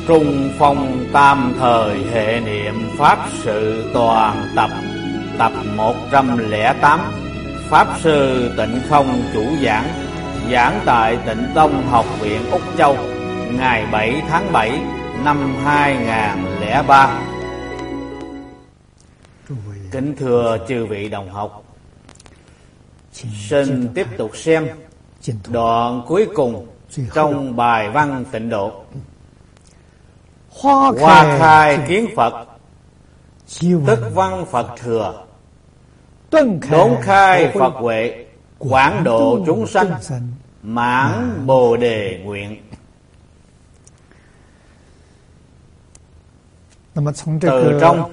Trung phong tam thời hệ niệm Pháp sự toàn tập. Tập 108. Pháp sư Tịnh Không chủ giảng. Giảng tại Tịnh Tông Học viện Úc Châu, ngày 7 tháng 7 năm 2003. Kính thưa chư vị đồng học, xin tiếp tục xem đoạn cuối cùng trong bài văn Tịnh Độ. Hoa khai kiến Phật, tức văn Phật thừa. Đốn khai Phật huệ, quảng độ chúng sanh, mãn Bồ Đề nguyện. Từ trong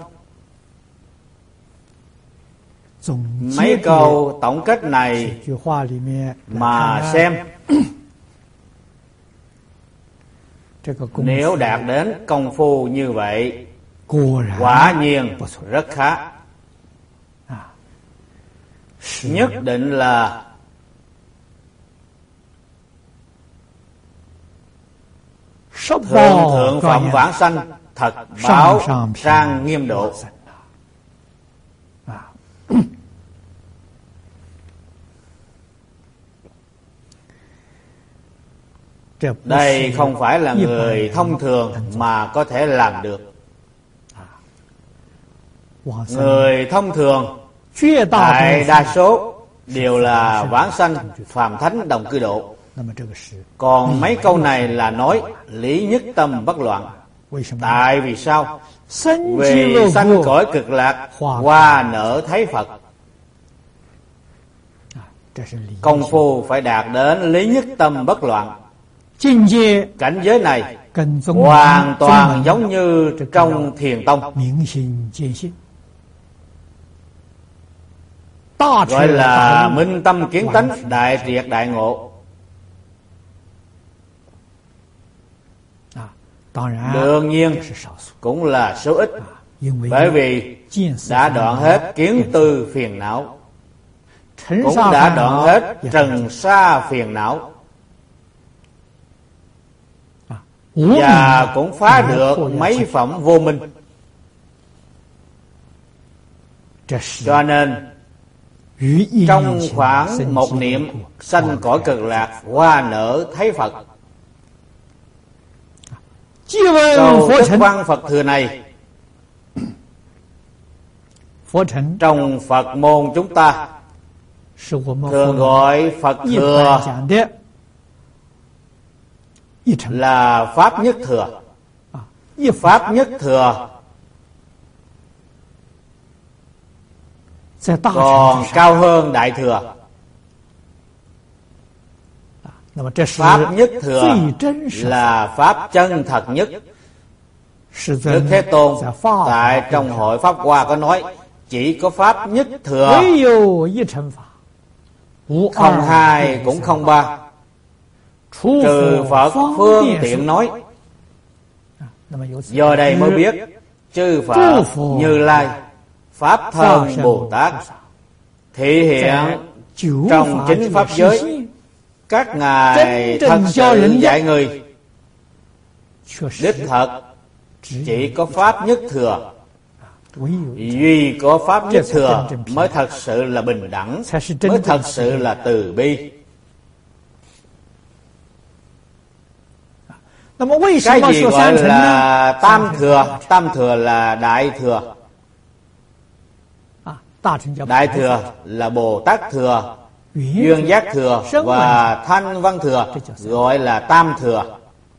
mấy câu tổng kết này mà xem, nếu đạt đến công phu như vậy, quả nhiên rất khá. Nhất định là thượng phẩm vãng sanh, thật báo trang nghiêm độ. Đây không phải là người thông thường mà có thể làm được. Người thông thường đại đa số đều là vãng sanh phàm thánh đồng cư độ. Còn mấy câu này là nói lý nhất tâm bất loạn. Tại vì sao? Vì sanh cõi cực lạc, hoa nở thấy Phật. Công phu phải đạt đến lý nhất tâm bất loạn. Cảnh giới này hoàn toàn giống như trong Thiền Tông, gọi là minh tâm kiến tánh, đại triệt đại ngộ. Đương nhiên cũng là số ít, bởi vì đã đoạn hết kiến tư phiền não, cũng đã đoạn hết trần sa phiền não, và cũng phá được mấy phẩm vô minh. Cho nên trong khoảng một niệm sanh cõi cực lạc, hoa nở thấy Phật. Câu tức văn Phật thừa này trong Phật môn chúng ta thường gọi Phật thừa là Pháp nhất thừa. Pháp nhất thừa còn cao hơn đại thừa. Pháp nhất thừa là Pháp chân thật nhất. Đức Thế Tôn tại trong hội Pháp Hoa có nói, chỉ có Pháp nhất thừa, không hai cũng không ba, trừ Phật phương tiện nói. Do đây mới biết chư Phật Như Lai, Pháp Thân Bồ Tát thị hiện trong chính Pháp giới, các ngài thật sự dạy người. Đích thật chỉ có Pháp nhất thừa. Duy có Pháp nhất thừa mới thật sự là bình đẳng, mới thật sự là từ bi. Cái gì gọi là tam thừa? Tam thừa là đại thừa. Đại thừa là Bồ Tát thừa, Duyên Giác thừa và Thanh Văn thừa, gọi là tam thừa.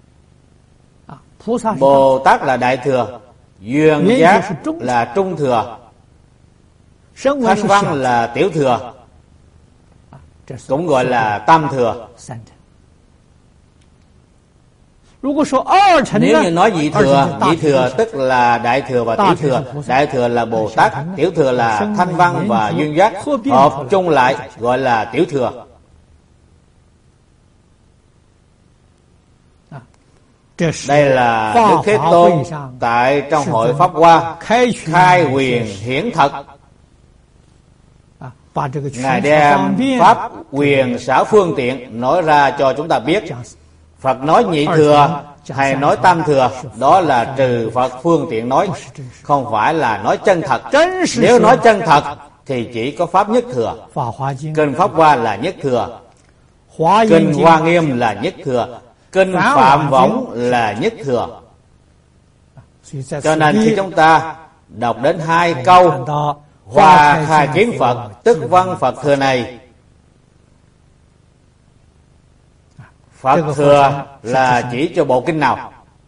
Bồ Tát là đại thừa, Duyên Giác là trung thừa, Thanh Văn là tiểu thừa, cũng gọi là tam thừa. Nếu như nói vị thừa tức là đại thừa và tiểu thừa. Đại thừa là Bồ Tát, tiểu thừa là Thanh Văn và Duyên Giác, hợp chung lại gọi là tiểu thừa. Đây là Đức Thế Tôn tại trong hội Pháp Hoa khai quyền hiển thật. Ngài đem Pháp quyền xảo phương tiện nói ra cho chúng ta biết. Phật nói nhị thừa hay nói tam thừa, đó là trừ Phật phương tiện nói, không phải là nói chân thật. Nếu nói chân thật thì chỉ có Pháp nhất thừa. Kinh Pháp Hoa là nhất thừa, Kinh Hoa Nghiêm là nhất thừa, Kinh Phạm Võng là nhất thừa. Cho nên khi chúng ta đọc đến 2 câu Hoa Khai Kiến Phật tức văn Phật thừa này, Phật thừa là chỉ cho bộ kinh nào?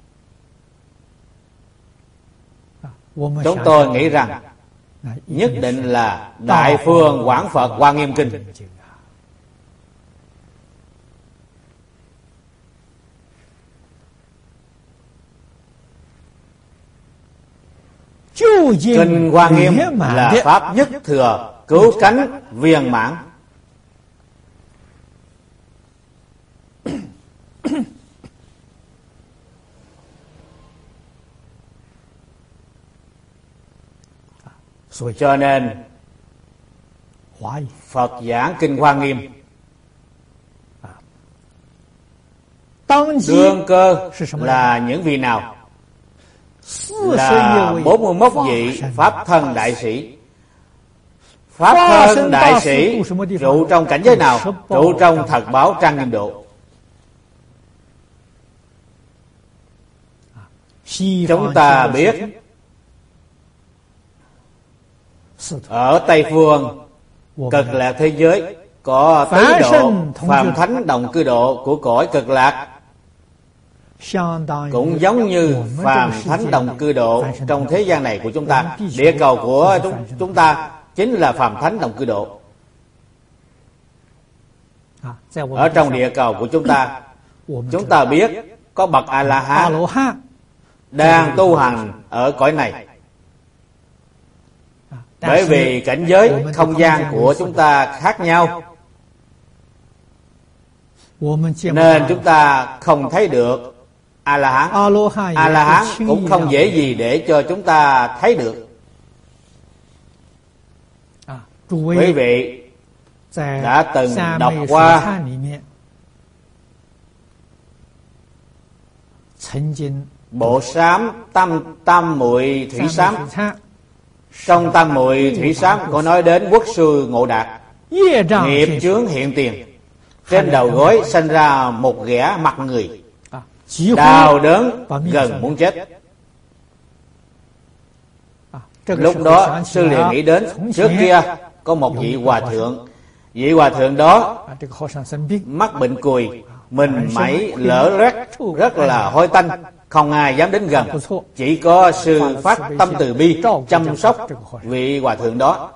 Chúng tôi nghĩ rằng nhất định là Đại Phương Quảng Phật Hoa Nghiêm Kinh. Kinh Hoa Nghiêm là Pháp nhất thừa, cứu cánh viên mãn. Cho nên Phật giảng Kinh Hoa Nghiêm, đương cơ là những vị nào? Là 41 vị Pháp thân đại sĩ. Pháp thân đại sĩ trụ trong cảnh giới nào? Trụ trong thật báo trang nghiêm độ. Chúng ta biết ở Tây Phương Cực Lạc thế giới có tứ độ phàm thánh đồng cư độ của cõi Cực Lạc, cũng giống như phàm thánh đồng cư độ trong thế gian này của chúng ta. Địa cầu của chúng ta chính là phàm thánh đồng cư độ. Ở trong địa cầu của chúng ta biết có bậc A-la-hán đang tu hành ở cõi này. Bởi vì cảnh giới không gian của chúng ta khác nhau, nên chúng ta không thấy được A-la-hán. A-la-hán cũng không dễ gì để cho chúng ta thấy được. Quý vị đã từng đọc qua bộ sám Tam Muội Thủy Sám. Trong Tam Muội Thủy Sám có nói đến Quốc sư Ngộ Đạt, nghiệp chướng hiện tiền, trên đầu gối sanh ra một ghẻ mặt người, đau đớn gần muốn chết. Lúc đó sư liền nghĩ đến trước kia có một vị hòa thượng. Vị hòa thượng đó mắc bệnh cùi, mình mẩy lở loét, rất là hôi tanh, không ai dám đến gần. Chỉ có sư phát tâm từ bi chăm sóc vị hòa thượng đó.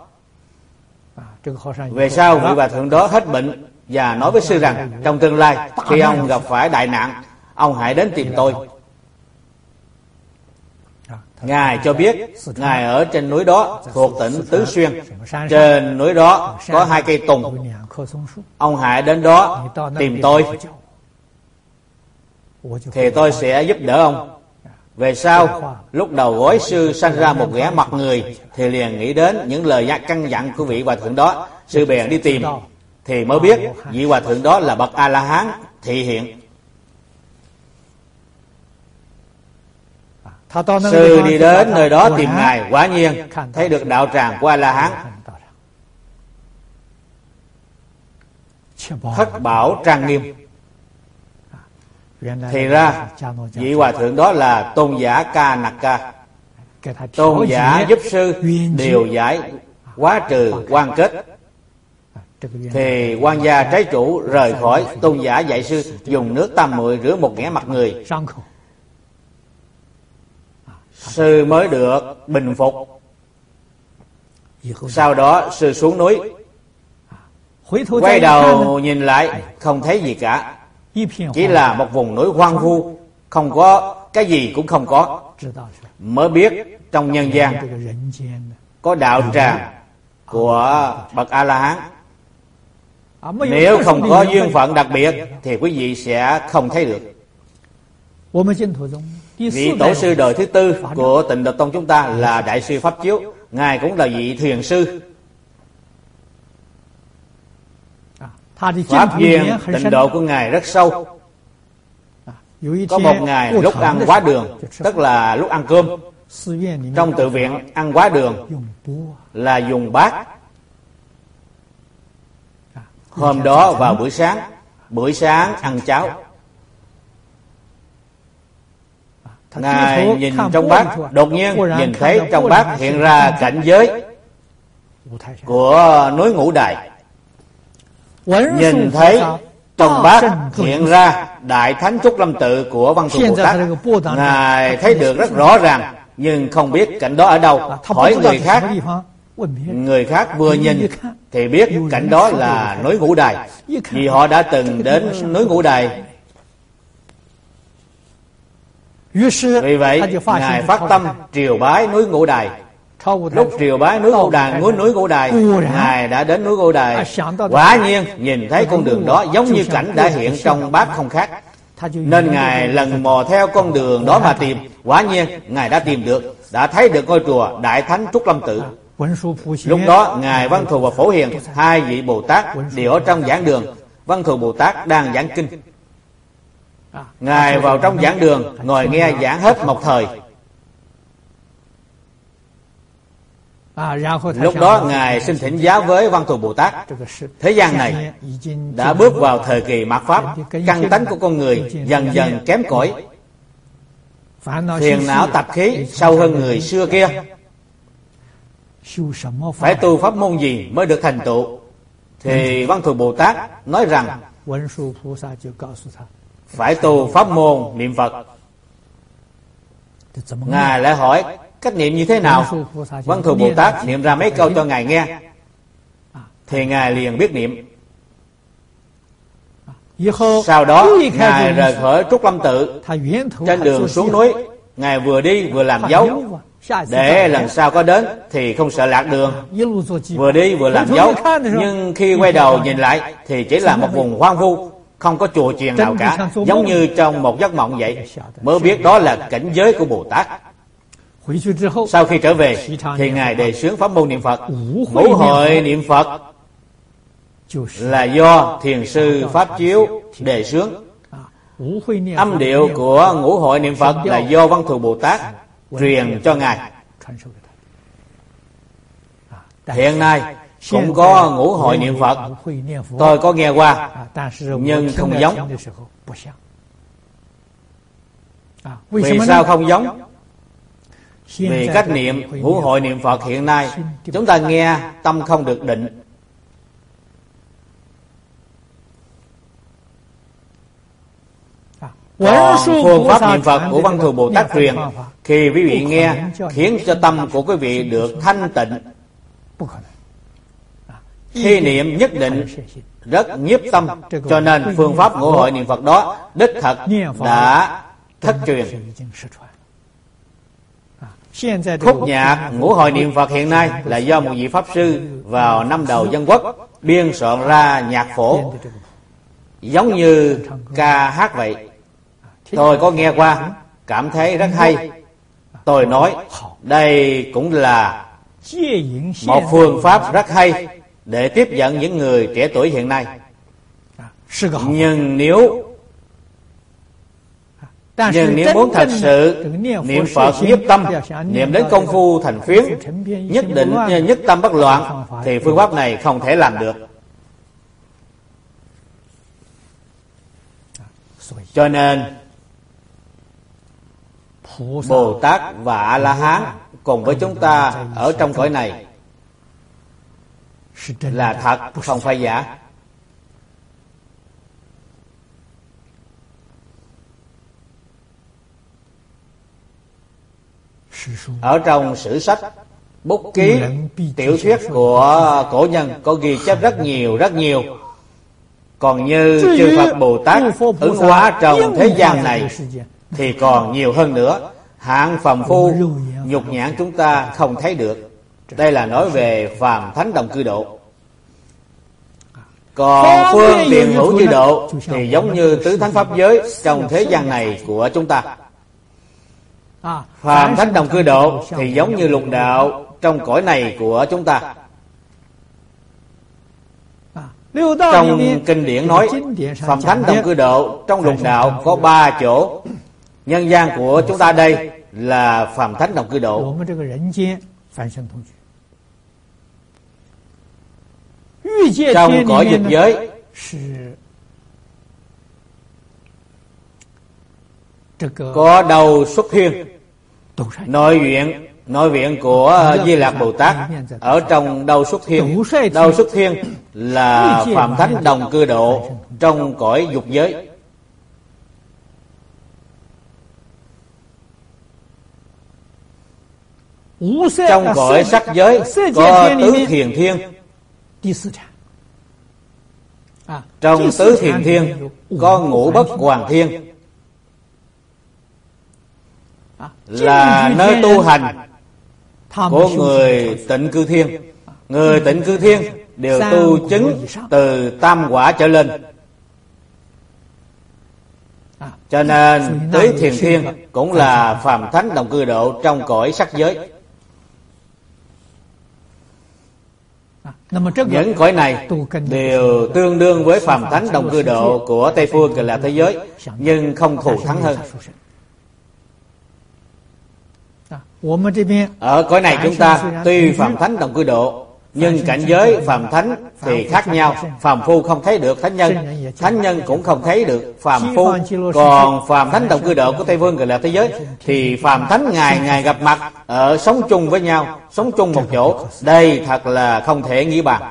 Về sau vị hòa thượng đó hết bệnh và nói với sư rằng trong tương lai khi ông gặp phải đại nạn, ông hãy đến tìm tôi. Ngài cho biết Ngài ở trên núi đó thuộc tỉnh Tứ Xuyên. Trên núi đó có 2 cây tùng. Ông hãy đến đó tìm tôi, thì tôi sẽ giúp đỡ ông. Về sau lúc đầu gối sư sanh ra một ghẻ mặt người, thì liền nghĩ đến những lời căn dặn của vị hòa thượng đó. Sư bèn đi tìm, thì mới biết vị hòa thượng đó là bậc A-la-hán thị hiện. Sư đi đến nơi đó tìm Ngài, quả nhiên thấy được đạo tràng của A-la-hán, thất bảo trang nghiêm. Thì ra vị hòa thượng đó là tôn giả Ca Nặc Ca. Tôn giả giúp sư điều giải hóa trừ quan kết. Thì quan gia trái chủ rời khỏi, tôn giả dạy sư dùng nước Tam Muội rửa một ghẻ mặt người. Sư mới được bình phục. Sau đó sư xuống núi, quay đầu nhìn lại không thấy gì cả, chỉ là một vùng núi hoang vu, không có cái gì cũng không có. Mới biết trong nhân gian có đạo tràng của bậc A-la-hán. Nếu không có duyên phận đặc biệt thì quý vị sẽ không thấy được. Vị tổ sư đời thứ 4 của Tịnh Độ Tông chúng ta là Đại sư Pháp Chiếu. Ngài cũng là vị thiền sư. Pháp duyên tịnh độ của Ngài rất sâu. Có một ngày lúc ăn quá đường, tức là lúc ăn cơm, trong tự viện ăn quá đường là dùng bát. Hôm đó vào buổi sáng ăn cháo. Ngài nhìn trong bát, đột nhiên nhìn thấy trong bát hiện ra cảnh giới của núi Ngũ Đài. Nhìn thấy trong bát hiện ra Đại Thánh Trúc Lâm Tự của Văn Thù Bồ Tát. Ngài thấy được rất rõ ràng, nhưng không biết cảnh đó ở đâu. Hỏi người khác vừa nhìn thì biết cảnh đó là núi Ngũ Đài, vì họ đã từng đến núi Ngũ Đài. Vì vậy Ngài phát tâm triều bái núi Ngũ Đài. Lúc triều bái núi Ngũ Đài, Ngài đã đến núi Ngũ Đài. Quả nhiên nhìn thấy con đường đó giống như cảnh đã hiện trong bát không khác, nên Ngài lần mò theo con đường đó mà tìm. Quả nhiên Ngài đã tìm được, đã thấy được ngôi chùa Đại Thánh Trúc Lâm Tự. Lúc đó Ngài Văn Thù và Phổ Hiền, hai vị Bồ Tát đều ở trong giảng đường. Văn Thù Bồ Tát đang giảng kinh. Ngài vào trong giảng đường ngồi nghe giảng hết một thời. Lúc đó Ngài xin thỉnh giáo với Văn Thù Bồ Tát. Thế gian này đã bước vào thời kỳ mạt Pháp, căn tánh của con người dần dần kém cỏi, phiền não tập khí sâu hơn người xưa kia. Phải tu pháp môn gì mới được thành tựu? Thì Văn Thù Bồ Tát nói rằng phải tu pháp môn niệm Phật. Ngài lại hỏi cách niệm như thế nào? Văn Thù Bồ Tát niệm ra mấy câu cho Ngài nghe, thì Ngài liền biết niệm. Sau đó Ngài rời khỏi Trúc Lâm Tự. Trên đường xuống núi, Ngài vừa đi vừa làm dấu, để lần sau có đến thì không sợ lạc đường. Vừa đi vừa làm dấu, nhưng khi quay đầu nhìn lại thì chỉ là một vùng hoang vu, không có chùa chiền nào cả, giống như trong một giấc mộng vậy. Mới biết đó là cảnh giới của Bồ Tát. Sau khi trở về thì Ngài đề xướng pháp môn niệm Phật. Ngũ hội niệm Phật là do Thiền sư Pháp Chiếu đề xướng. Âm điệu của ngũ hội niệm Phật là do Văn Thù Bồ Tát truyền cho Ngài. Hiện nay cũng có ngũ hội niệm Phật, tôi có nghe qua, nhưng không giống. Vì sao không giống? Vì cách niệm ngũ hội niệm Phật hiện nay chúng ta nghe tâm không được định. Còn phương pháp niệm Phật của Văn Thù Bồ Tát truyền, khi quý vị nghe khiến cho tâm của quý vị được thanh tịnh. Khi niệm nhất định rất nhiếp tâm, cho nên phương pháp ngũ hội niệm Phật đó đích thật đã thất truyền. Khúc nhạc ngũ hội niệm Phật hiện nay là do một vị Pháp Sư vào năm đầu Dân Quốc biên soạn ra nhạc phổ, giống như ca hát vậy. Tôi có nghe qua, cảm thấy rất hay. Tôi nói đây cũng là một phương pháp rất hay để tiếp dẫn những người trẻ tuổi hiện nay. Nhưng nếu muốn thật sự niệm Phật nhiếp tâm, niệm đến công phu thành phiến, nhất định nhất tâm bất loạn, thì phương pháp này không thể làm được. Cho nên Bồ Tát và A-la-hán cùng với chúng ta ở trong cõi này là thật, không phải giả. Ở trong sử sách, bút ký, tiểu thuyết của cổ nhân có ghi chép rất nhiều. Còn như chư Phật Bồ Tát ứng hóa trong thế gian này thì còn nhiều hơn nữa. Hạng phàm phu nhục nhãn chúng ta không thấy được. Đây là nói về phàm thánh đồng cư độ. Còn phương tiện hữu chư độ thì giống như tứ thánh pháp giới trong thế gian này của chúng ta. Phàm thánh đồng cư độ thì giống như lục đạo trong cõi này của chúng ta. Trong kinh điển nói Phạm Thánh Đồng Cư Độ trong lục đạo có 3 chỗ. Nhân gian của chúng ta đây là Phạm Thánh Đồng Cư Độ. Trong cõi dục giới có Đầu Xuất Thiên, nội viện của Di Lạc Bồ Tát. Ở trong Đầu Xuất Thiên, Đầu Xuất Thiên là Phạm Thánh Đồng Cư Độ trong cõi dục giới. Trong cõi sắc giới có Tứ Thiền Thiên. Trong Tứ Thiền Thiên có Ngũ Bất Hoàng Thiên, là nơi tu hành của người Tịnh Cư Thiên. Người Tịnh Cư Thiên đều tu chứng từ tam quả trở lên. Cho nên Tứ Thiền Thiên cũng là Phạm Thánh Đồng Cư Độ trong cõi sắc giới. Những cõi này đều tương đương với Phạm Thánh Đồng Cư Độ của Tây Phương Cực Lạc thế giới, nhưng không thù thắng hơn. Ở cõi này chúng ta tuy Phạm Thánh Đồng Cư Độ, nhưng cảnh giới Phạm Thánh thì khác nhau. Phàm phu không thấy được thánh nhân, thánh nhân cũng không thấy được phàm phu. Còn Phạm Thánh Đồng Cư Độ của Tây Phương Cực Lạc thế giới thì Phàm Thánh ngày gặp mặt, ở sống chung với nhau, sống chung một chỗ. Đây thật là không thể nghĩ bàn.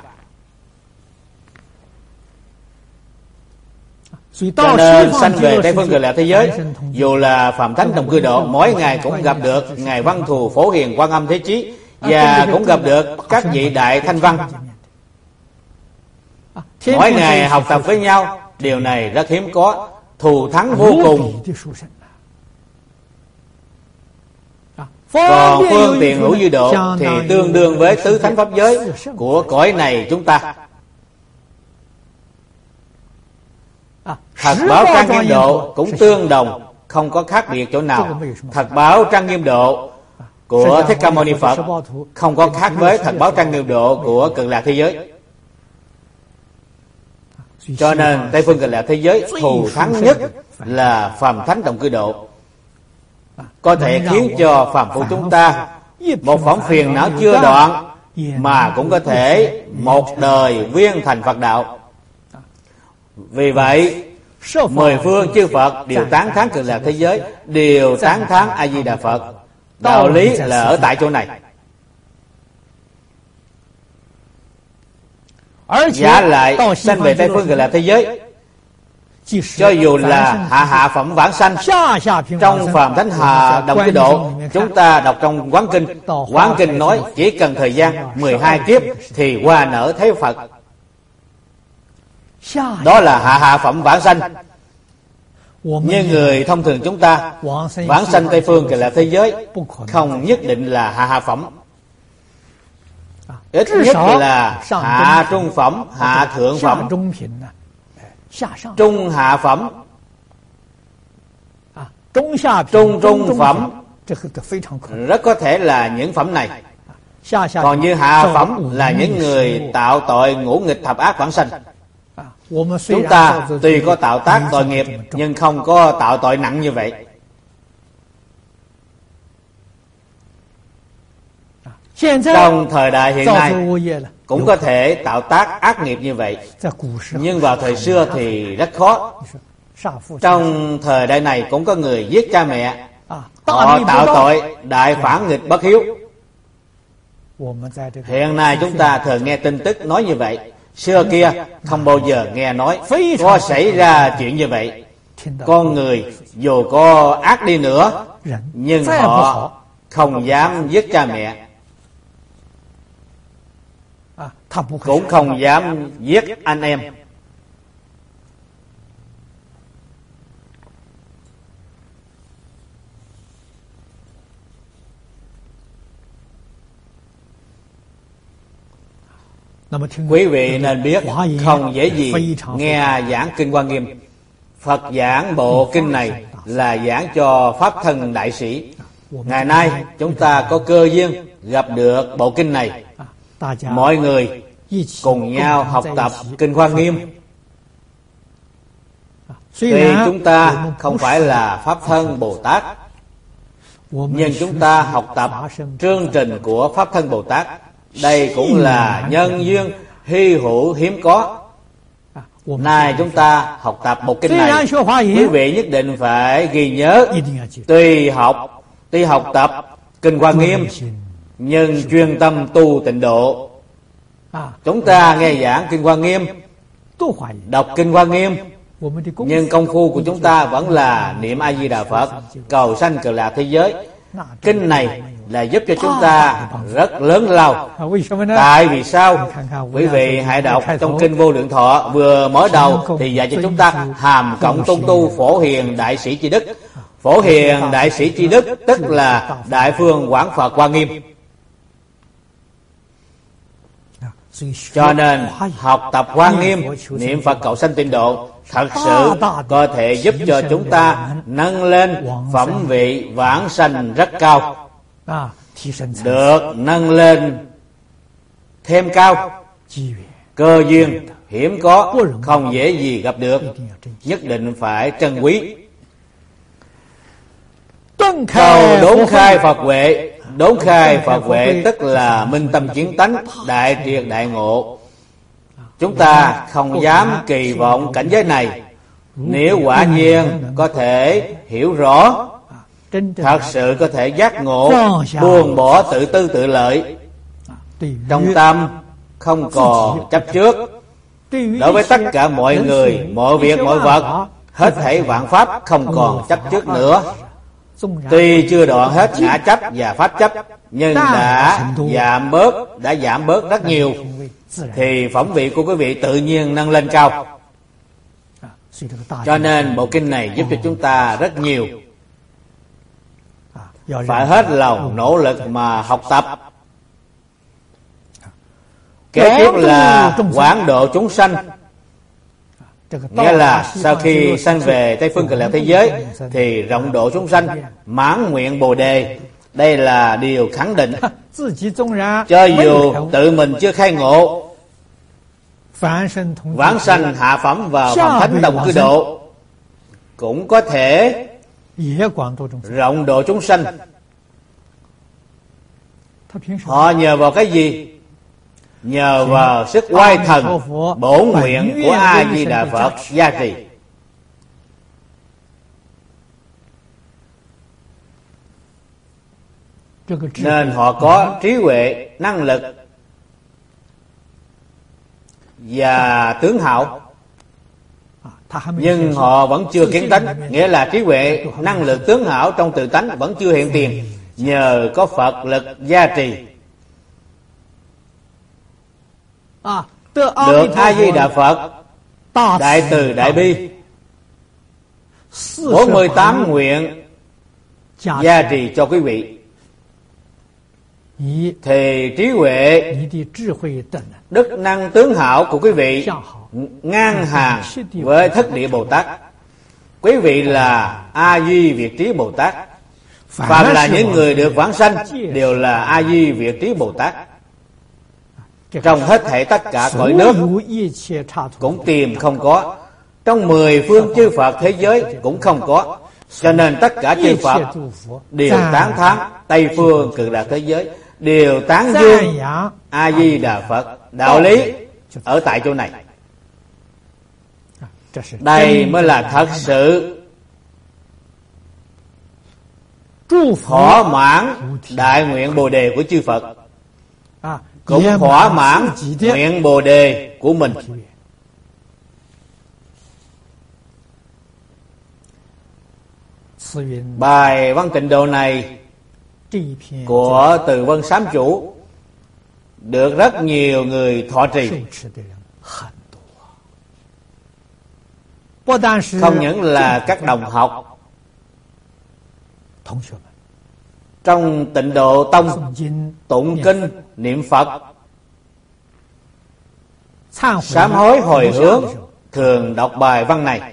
Cho nên sanh về Tây Phương Cực Lạc thế giới, dù là Phạm Thánh Đồng Cư Độ, mỗi ngày cũng gặp được Ngài Văn Thù Phổ Hiền Quan Âm Thế Chí, và cũng gặp được các vị Đại Thanh Văn. Mỗi ngày học tập với nhau, điều này rất hiếm có, thù thắng vô cùng. Còn phương tiện hữu dư độ thì tương đương với tứ thánh pháp giới của cõi này chúng ta. Thật báo trang nghiêm độ cũng tương đồng, không có khác biệt chỗ nào. Thật báo trang nghiêm độ của Thích Ca Mâu Ni Phật không có khác với thật báo trang nghiêm độ của Cực Lạc thế giới. Cho nên Tây Phương Cực Lạc thế giới thù thắng nhất là Phàm Thánh Đồng Cư Độ, có thể khiến cho phàm phu chúng ta một phỏng phiền não chưa đoạn mà cũng có thể một đời viên thành Phật đạo. Vì vậy 10 phương chư Phật đều tán thán Cực Lạc thế giới, đều tán thán A Di Đà Phật. Đạo lý là ở tại chỗ này. Giả lại sanh về Tây Phương Cực Lạc thế giới, cho dù là hạ phẩm vãng sanh trong Phàm Thánh Hà Đồng Cư Độ, chúng ta đọc trong Quán Kinh nói chỉ cần thời gian 12 kiếp thì hoa nở thấy Phật. Đó là hạ phẩm vãng sanh. Như người thông thường chúng ta, vãng sanh Tây Phương Cực Lạc thế giới không nhất định là hạ phẩm, ít nhất là hạ trung phẩm, hạ thượng phẩm, trung hạ phẩm, trung phẩm, rất có thể là những phẩm này. Còn như hạ phẩm là những người tạo tội ngũ nghịch thập ác vãng sanh. Chúng ta tuy có tạo tác tội nghiệp nhưng không có tạo tội nặng như vậy. Trong thời đại hiện nay cũng có thể tạo tác ác nghiệp như vậy, nhưng vào thời xưa thì rất khó. Trong thời đại này cũng có người giết cha mẹ, họ tạo tội đại phản nghịch bất hiếu. Hiện nay chúng ta thường nghe tin tức nói như vậy. Xưa kia không bao giờ nghe nói có xảy ra chuyện như vậy. Con người dù có ác đi nữa, nhưng họ không dám giết cha mẹ, cũng không dám giết anh em. Quý vị nên biết không dễ gì nghe giảng Kinh Hoa Nghiêm. Phật giảng bộ kinh này là giảng cho Pháp thân đại sĩ. Ngày nay chúng ta có cơ duyên gặp được bộ kinh này, mọi người cùng nhau học tập Kinh Hoa Nghiêm. Tuy chúng ta không phải là Pháp Thân Bồ Tát, nhưng chúng ta học tập chương trình của Pháp Thân Bồ Tát. Đây cũng là nhân duyên hy hữu hiếm có. Nay chúng ta học tập một kinh này, quý vị nhất định phải ghi nhớ. Tuy học tập Kinh Hoa Nghiêm, nhưng chuyên tâm tu tịnh độ. Chúng ta nghe giảng Kinh Hoa Nghiêm, đọc Kinh Hoa Nghiêm, nhưng công phu của chúng ta vẫn là niệm A Di Đà Phật, cầu sanh cực lạc thế giới. Kinh này là giúp cho chúng ta rất lớn lao. Tại vì sao? Quý vị hãy đọc trong Kinh Vô Lượng Thọ, vừa mở đầu thì dạy cho chúng ta hàm cộng tôn tu Phổ Hiền Đại Sĩ Chi Đức. Phổ Hiền Đại Sĩ Chi Đức tức là Đại Phương Quảng Phật Hoa Nghiêm. Cho nên học tập Hoa Nghiêm, niệm Phật cầu sanh tịnh độ thật sự có thể giúp cho chúng ta nâng lên phẩm vị vãng sanh rất cao, được nâng lên thêm cao. Cơ duyên hiếm có, không dễ gì gặp được, nhất định phải trân quý. Cầu đốn khai Phật huệ. Đốn khai Phật huệ tức là minh tâm kiến tánh, đại triệt đại ngộ. Chúng ta không dám kỳ vọng cảnh giới này. Nếu quả nhiên có thể hiểu rõ, thật sự có thể giác ngộ, buông bỏ tự tư tự lợi, trong tâm không còn chấp trước đối với tất cả mọi người, mọi việc, mọi vật, hết thảy vạn pháp không còn chấp trước nữa. Tuy chưa đoạn hết ngã chấp và pháp chấp, nhưng đã giảm bớt rất nhiều, thì phẩm vị của quý vị tự nhiên nâng lên cao. Cho nên bộ kinh này giúp cho chúng ta rất nhiều. Phải hết lòng nỗ lực mà học tập. Kế tiếp là quảng độ chúng sanh. Nghĩa là sau khi sanh về Tây Phương Cực Lạc thế giới thì rộng độ chúng sanh, mãn nguyện Bồ Đề. Đây là điều khẳng định. Cho dù tự mình chưa khai ngộ, vãng sanh hạ phẩm vào phạm thánh đồng cư độ, cũng có thể rộng độ chúng sanh. Họ nhờ vào cái gì? Nhờ vào sức oai thần bổn nguyện của A Di Đà Phật gia trì. Nên họ có trí huệ, năng lực và tướng hảo, nhưng họ vẫn chưa kiến tánh. Nghĩa là trí huệ, năng lực, tướng hảo trong tự tánh vẫn chưa hiện tiền. Nhờ có Phật lực gia trì, được A Di Đà Phật đại từ đại bi 48 nguyện gia trì cho quý vị, thì trí huệ, đức năng, tướng hảo của quý vị ngang hàng với Thất Địa Bồ Tát. Quý vị là A Di Việt Trí Bồ Tát. Phạm là những người được vãng sanh đều là A Di Việt Trí Bồ Tát. Trong hết thảy tất cả cõi nước cũng tìm không có, trong 10 phương chư Phật thế giới cũng không có. Cho nên tất cả chư Phật đều tán thán Tây Phương Cực Lạc thế giới, đều tán dương A Di Đà Phật. Đạo lý ở tại chỗ này. Đây mới là thật sự thỏa mãn đại nguyện Bồ Đề của chư Phật, cũng thỏa mãn nguyện Bồ Đề của mình. Bài văn tịnh độ này của Từ Vân Sám Chủ được rất nhiều người thọ trì. Không những là các đồng học trong Tịnh Độ Tông tụng kinh niệm Phật, sám hối hồi hướng thường đọc bài văn này.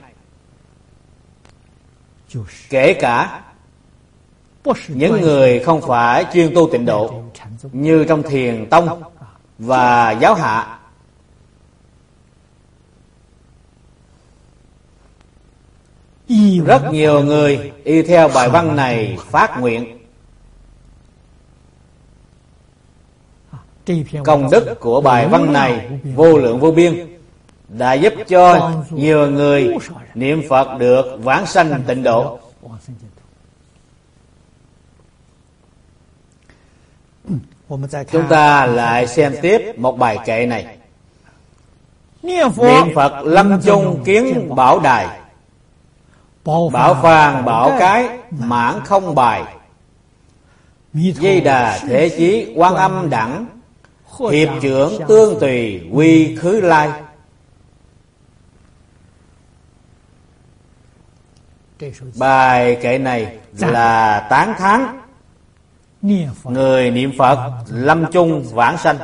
Kể cả những người không phải chuyên tu tịnh độ như trong Thiền Tông và Giáo Hạ, Rất nhiều người y theo bài văn này phát nguyện. Công đức của bài văn này vô lượng vô biên, đã giúp cho nhiều người niệm Phật được vãng sanh tịnh độ. Chúng ta lại xem tiếp một bài kệ này. Niệm Phật lâm chung kiến bảo đài, bảo phàn bảo cái mãn không bài. Di Đà Thế Chí Quan Âm đẳng, hiệp trưởng tương tùy quy khứ lai. Bài kệ này là tán thán người niệm Phật lâm chung vãng sanh.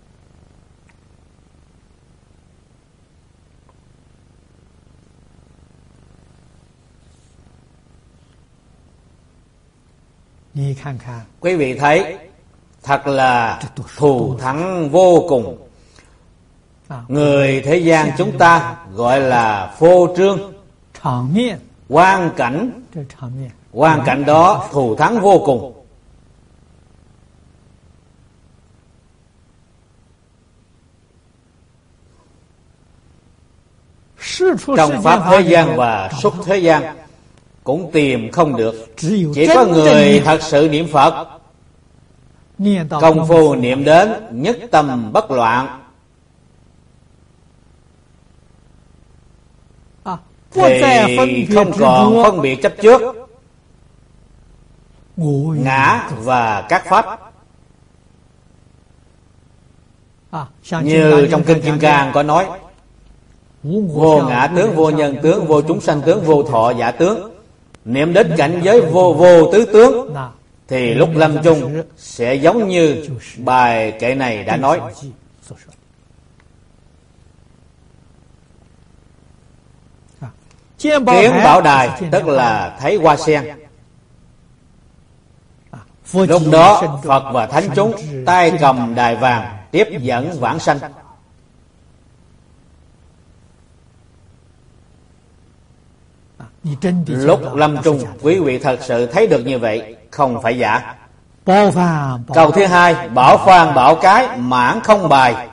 Quý vị thấy thật là thù thắng vô cùng. Người thế gian chúng ta gọi là phô trương. Quang cảnh đó thù thắng vô cùng. Trong pháp thế gian và xuất thế gian cũng tìm không được. Chỉ có người thật sự niệm Phật, công phu niệm đến nhất tâm bất loạn, thì không còn phân biệt chấp trước ngã và các pháp. Như trong kinh Kim Cang có nói: vô ngã tướng, vô nhân tướng, vô chúng sanh tướng, vô thọ giả tướng. Niệm đến cảnh giới vô vô tứ tướng, thì lúc lâm chung sẽ giống như bài kệ này đã nói. Kiến bảo đài tức là thấy hoa sen. Lúc đó Phật và thánh chúng tay cầm đài vàng tiếp dẫn vãng sanh. Lúc lâm chung quý vị thật sự thấy được như vậy, không phải giả. Câu thứ hai, bảo phàn bảo cái mãn không bài.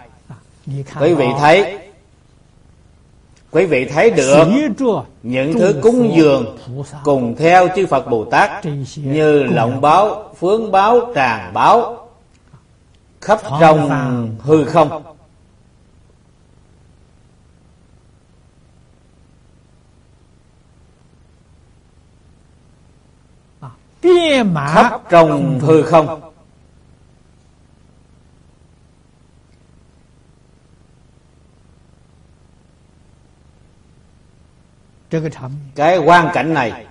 Quý vị thấy được những thứ cúng dường cùng theo chư Phật Bồ Tát như lộng báo, phướng báo, tràng báo khắp trong hư không. Khắp trong hư không. Cái quang cảnh này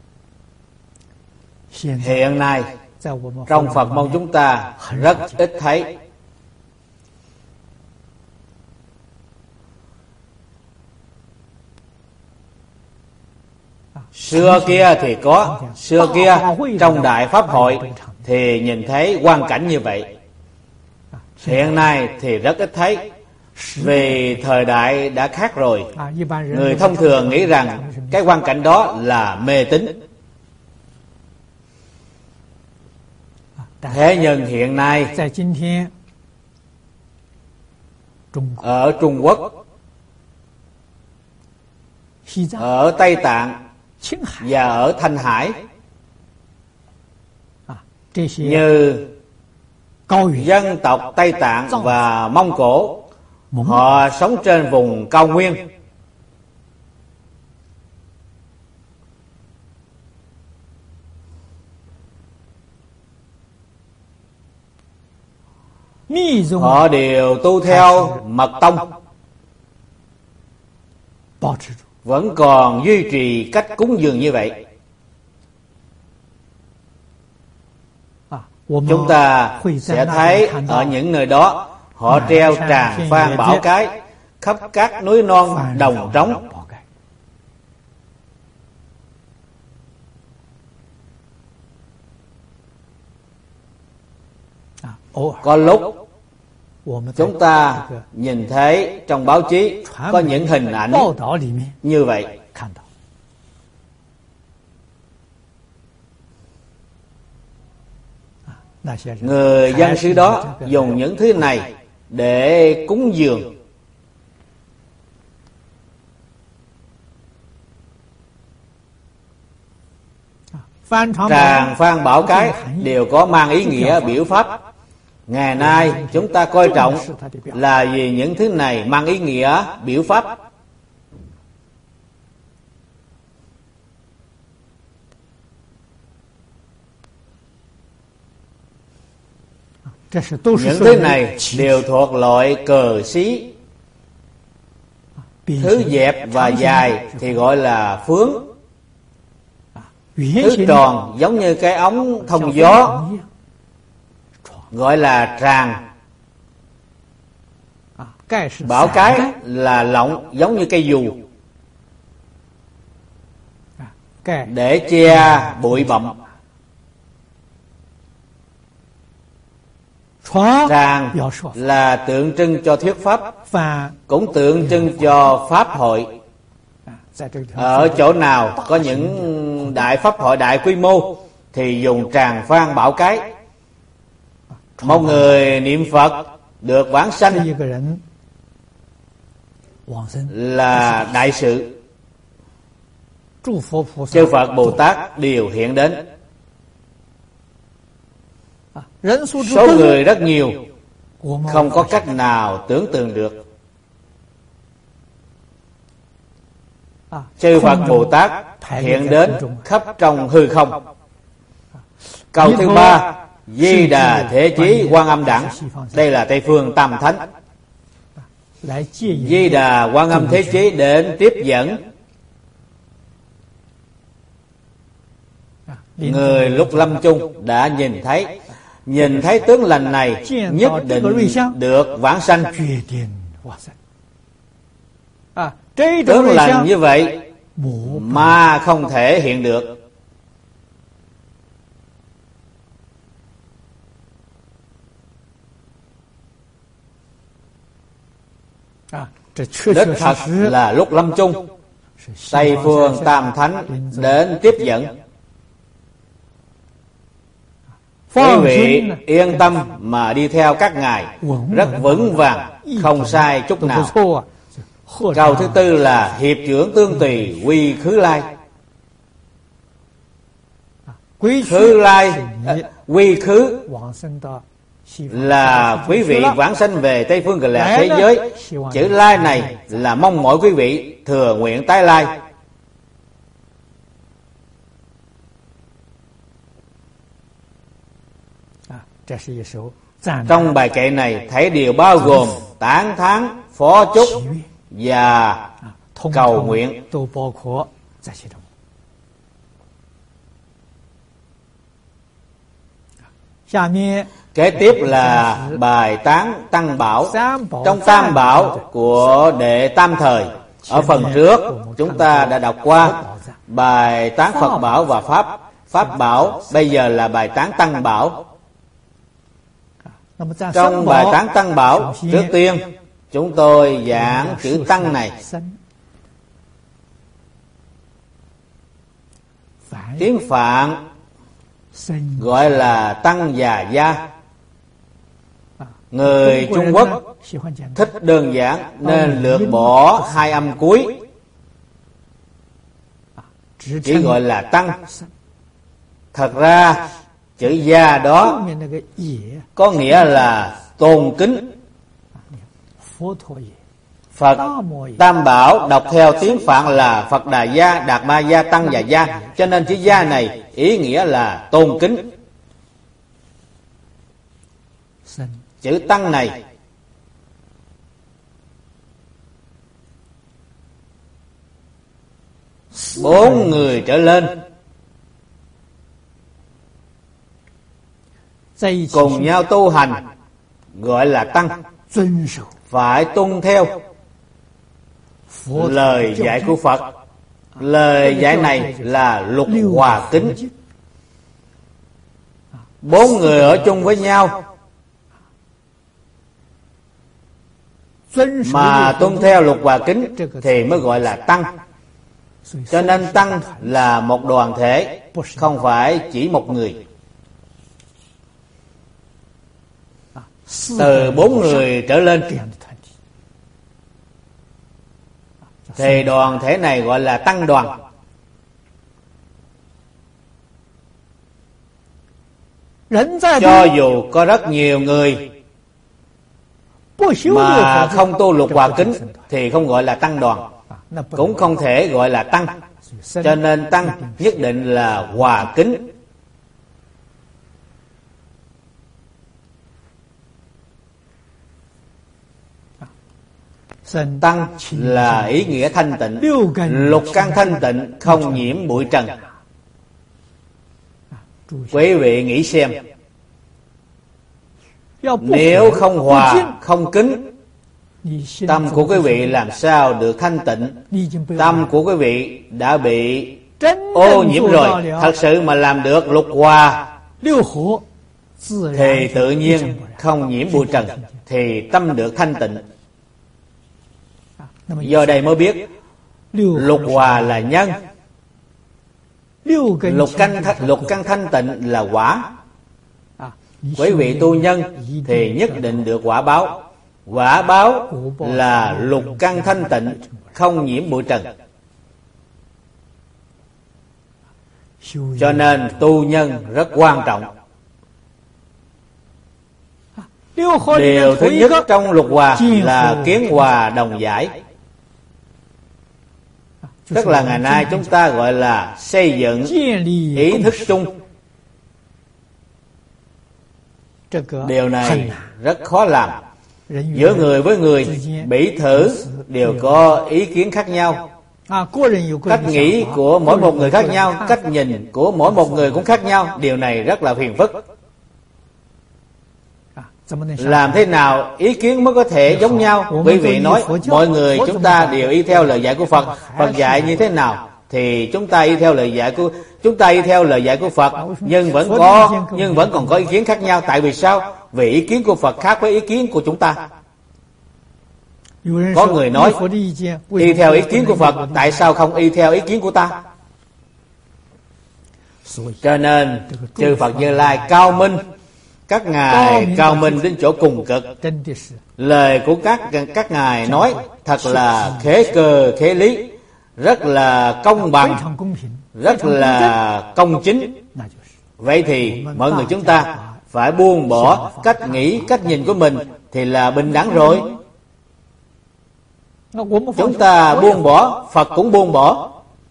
hiện nay trong Phật môn chúng ta rất ít thấy. Xưa kia thì có, xưa kia trong Đại Pháp Hội thì nhìn thấy quang cảnh như vậy. Hiện nay thì rất ít thấy, vì thời đại đã khác rồi. Người thông thường nghĩ rằng cái quang cảnh đó là mê tín. Thế nhưng hiện nay ở Trung Quốc, ở Tây Tạng và ở Thanh Hải, như dân tộc Tây Tạng và Mông Cổ, họ sống trên vùng cao nguyên. Họ đều tu theo mật tông, vẫn còn duy trì cách cúng dường như vậy. Chúng ta sẽ thấy ở những nơi đó họ treo tràng phan bảo cái khắp các núi non đồng trống. Có lúc chúng ta nhìn thấy trong báo chí có những hình ảnh như vậy. Người dân xứ đó dùng những thứ này để cúng dường. Tràng Phan Bảo Cái đều có mang ý nghĩa biểu pháp. Ngày nay chúng ta coi trọng là vì những thứ này mang ý nghĩa biểu pháp. Những thứ này đều thuộc loại cờ xí. Thứ dẹp và dài thì gọi là phướng. Thứ tròn giống như cái ống thông gió gọi là tràng. Bảo cái là lọng giống như cây dù để che bụi bặm. Tràng là tượng trưng cho thuyết pháp, cũng tượng trưng cho pháp hội. Ở chỗ nào có những đại pháp hội đại quy mô thì dùng tràng Phan Bảo Cái. Một người niệm Phật được vãng sanh là đại sự. Chư Phật Bồ Tát đều hiện đến. Số người rất nhiều, không có cách nào tưởng tượng được. Chư Phật Bồ Tát hiện đến khắp trong hư không. Câu thứ ba, Di Đà Thế Chí Quan Âm Đẳng. Đây là Tây phương Tam Thánh. Di Đà Quan Âm Thế Chí đến tiếp dẫn. Người lúc lâm chung đã nhìn thấy tướng lành này nhất định được vãng sanh. Tướng lành như vậy mà không thể hiện được. Đích thật là lúc lâm chung, Tây phương Tam Thánh đến tiếp dẫn. Quý vị yên tâm mà đi theo các ngài, rất vững vàng, không sai chút nào. Câu thứ tư là hiệp trưởng tương tùy quy khứ lai. Khứ lai, quy khứ là quý vị vãng sanh về Tây phương Cực Lạc thế giới. Chữ lai này là mong mỏi quý vị thừa nguyện tái lai. Trong bài kệ này thấy điều bao gồm tán thán, phó chúc và cầu nguyện. Kế tiếp là bài tán Tăng Bảo. Trong Tam Bảo của Đệ Tam Thời, ở phần trước chúng ta đã đọc qua bài tán Phật Bảo và Pháp Bảo. Bây giờ là bài tán Tăng Bảo. Trong bài tán Tăng Bảo, trước tiên chúng tôi giảng chữ Tăng này. Tiếng Phạn gọi là Tăng Già Gia. Người Trung Quốc thích đơn giản nên lược bỏ hai âm cuối, chỉ gọi là Tăng. Thật ra chữ Gia đó có nghĩa là tôn kính. Phật Tam Bảo đọc theo tiếng Phạn là Phật Đà Gia, Đạt Ma Gia, Tăng và Gia, cho nên chữ Gia này ý nghĩa là tôn kính. Chữ Tăng này bốn người trở lên cùng nhau tu hành gọi là Tăng, phải tuân theo lời dạy của Phật. Lời dạy này là Lục Hòa Kính. Bốn người ở chung với nhau mà tuân theo Lục Hòa Kính thì mới gọi là Tăng. Cho nên Tăng là một đoàn thể, không phải chỉ một người. từ 4 người trở lên thì đoàn thể này gọi là tăng đoàn. Cho dù có rất nhiều người mà không tu lục hòa kính thì không gọi là tăng đoàn, cũng không thể gọi là tăng. Cho nên tăng nhất định là hòa kính. Tăng là ý nghĩa thanh tịnh, lục căn thanh tịnh, không nhiễm bụi trần. Quý vị nghĩ xem, nếu không hòa, không kính, tâm của quý vị làm sao được thanh tịnh? Tâm của quý vị đã bị ô nhiễm rồi. Thật sự mà làm được lục hòa thì tự nhiên không nhiễm bụi trần, thì tâm được thanh tịnh. Do đây mới biết lục hòa là nhân, lục căn thanh tịnh là quả. Quý vị tu nhân thì nhất định được quả báo. Quả báo là lục căn thanh tịnh, không nhiễm bụi trần. Cho nên tu nhân rất quan trọng. Điều thứ nhất trong lục hòa là kiến hòa đồng giải. Tức là ngày nay chúng ta gọi là xây dựng ý thức chung. Điều này rất khó làm. Giữa người với người, bỉ thử đều có ý kiến khác nhau. Cách nghĩ của mỗi một người khác nhau, cách nhìn của mỗi một người cũng khác nhau. Điều này rất là phiền phức. Làm thế nào ý kiến mới có thể giống nhau? Quý vị nói mọi người chúng ta đều y theo lời dạy của Phật. Phật dạy như thế nào thì chúng ta y theo lời dạy của Phật, nhưng vẫn còn có ý kiến khác nhau. Tại vì sao? Vì ý kiến của Phật khác với ý kiến của chúng ta. Có người nói y theo ý kiến của Phật, tại sao không y theo ý kiến của ta? Cho nên chư Phật Như Lai cao minh, các ngài cao minh đến chỗ cùng cực. Lời của các ngài nói thật là khế cơ khế lý, rất là công bằng, rất là công chính. Vậy thì mọi người chúng ta phải buông bỏ cách nghĩ, cách nhìn của mình thì là bình đẳng rồi. Chúng ta buông bỏ, Phật cũng buông bỏ.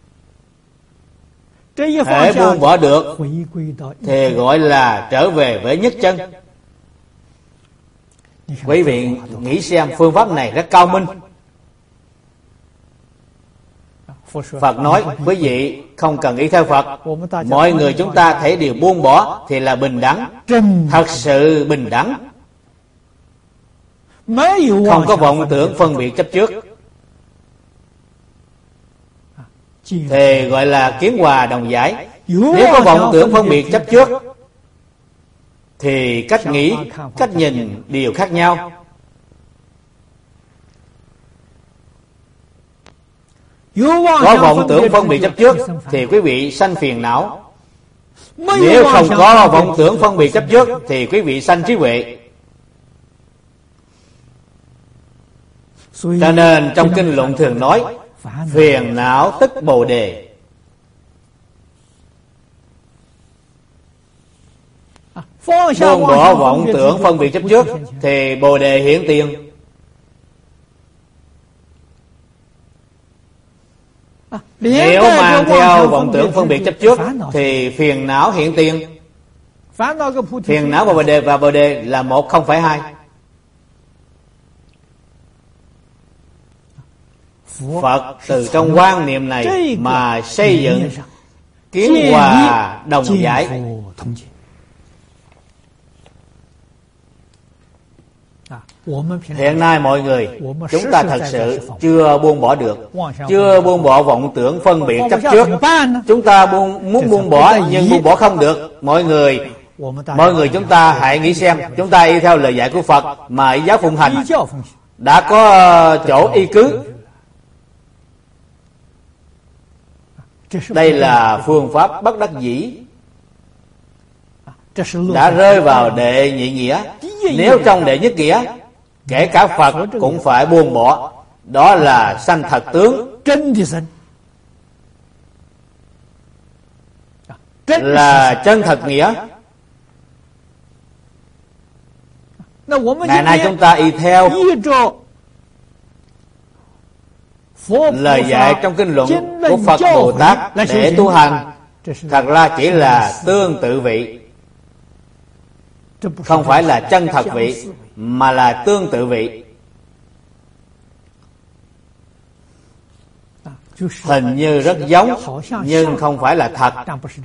Hễ buông bỏ được thì gọi là trở về với nhất chân. Quý vị nghĩ xem, phương pháp này rất cao minh. Phật nói quý vị không cần y theo Phật, mọi người chúng ta thấy đều buông bỏ thì là bình đẳng, thật sự bình đẳng, không có vọng tưởng phân biệt chấp trước, thì gọi là kiến hòa đồng giải. Nếu có vọng tưởng phân biệt chấp trước thì cách nghĩ, cách nhìn đều khác nhau. Có vọng tưởng phân biệt chấp trước thì quý vị sanh phiền não. Nếu không có vọng tưởng phân biệt chấp trước thì quý vị sanh trí huệ. Cho nên trong kinh luận thường nói phiền não tức bồ đề. Buông bỏ vọng tưởng phân biệt chấp trước thì bồ đề hiện tiền. Nếu mang theo vọng tưởng phân biệt chấp trước thì phiền não hiện tiền. Phiền não và bồ đề là một, không phải hai. Phật từ trong quan niệm này mà xây dựng kiến hòa đồng giải. Hiện nay mọi người chúng ta thật sự chưa buông bỏ được, chưa buông bỏ vọng tưởng phân biệt chấp trước. Chúng ta muốn buông bỏ nhưng buông bỏ không được. Mọi người chúng ta hãy nghĩ xem, chúng ta y theo lời dạy của Phật mà y giáo phụng hành, đã có chỗ y cứ. Đây là phương pháp bất đắc dĩ, đã rơi vào đệ nhị nghĩa. Nếu trong đệ nhất nghĩa, kể cả Phật cũng phải buông bỏ, đó là sanh thật tướng, là chân thật nghĩa. Ngày nay chúng ta y theo lời dạy trong kinh luận của Phật Bồ Tát để tu hành, thật ra chỉ là tương tự vị, không phải là chân thật vị, mà là tương tự vị. Hình như rất giống, nhưng không phải là thật.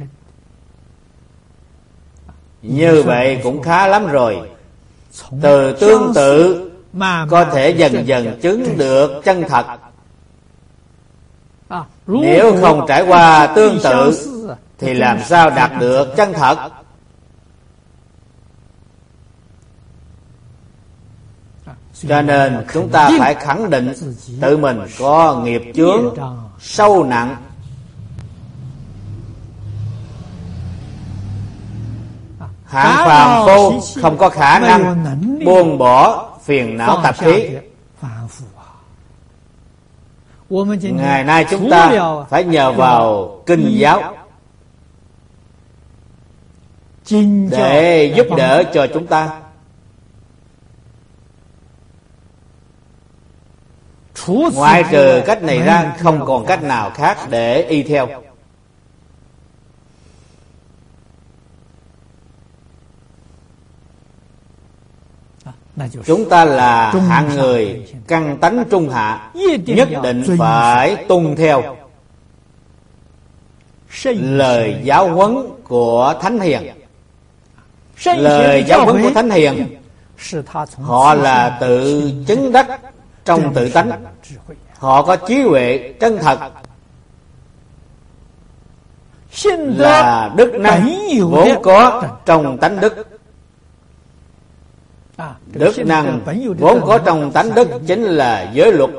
Như vậy cũng khá lắm rồi. Từ tương tự có thể dần dần chứng được chân thật. Nếu không trải qua tương tự thì làm sao đạt được chân thật? Cho nên chúng ta phải khẳng định tự mình có nghiệp chướng sâu nặng, hạng phàm phu không có khả năng buông bỏ phiền não tập khí. Ngày nay chúng ta phải nhờ vào kinh giáo để giúp đỡ cho chúng ta. Ngoại trừ cách này ra, không còn cách nào khác để y theo. Chúng ta là hạng người căn tánh trung hạ, nhất định phải tuân theo lời giáo huấn của Thánh Hiền. Lời giáo huấn của Thánh Hiền, họ là tự chứng đắc trong tự tánh, họ có trí huệ chân thật, là đức năng vốn có trong tánh đức. Đức năng vốn có trong tánh đức chính là giới luật.